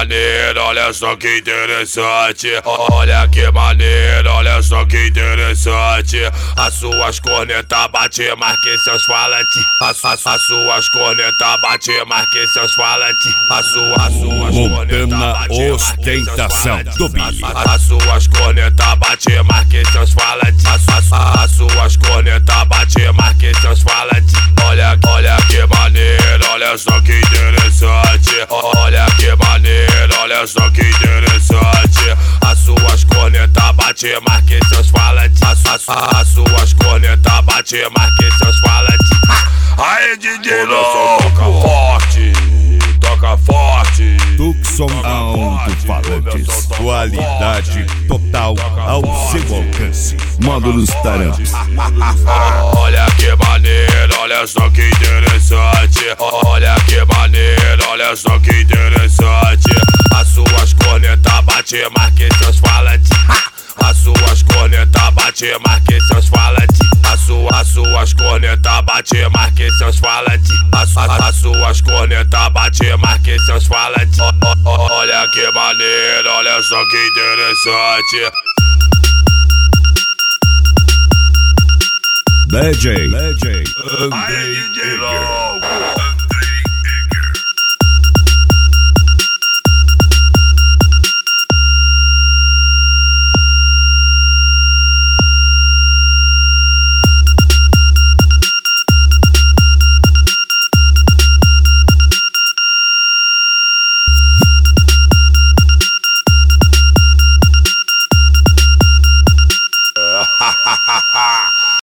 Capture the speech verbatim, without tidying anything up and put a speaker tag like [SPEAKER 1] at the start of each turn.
[SPEAKER 1] maneiro, olha só que interessante. Olha que maneiro, olha só que interessante. As suas cornetas bate mais que seus falantes. As, as, as suas cornetas bate mais que seus falantes. As suas, as suas
[SPEAKER 2] Montana ostentação do Billy.
[SPEAKER 1] As suas cornetas bate mais que seus falantes. As, as, as suas cornetas bate mais que seus falantes. Olha, olha que maneiro, olha só que interessante. Olha que maneiro, olha só que interessante. As suas cornetas bate mais que seus falantes. As, as, as suas cornetas bate mais que seus falantes. Aí, D J louco, toca forte, toca forte.
[SPEAKER 2] Tucson Alto-Falantes, qualidade total ao seu alcance. Módulos Taramps.
[SPEAKER 1] Olha que maneiro, olha só que interessante. Olha que maneiro, olha só que interessante. As suas cornetas bate mais que seus falantes. As suas cornetas bate mais que seus falantes. As, su as suas cornetas bate mais que seus falantes. As, as, as suas cornetas bate mais que seus falantes. Olha que maneiro, olha só que interessante.
[SPEAKER 2] D J
[SPEAKER 1] Aí, D J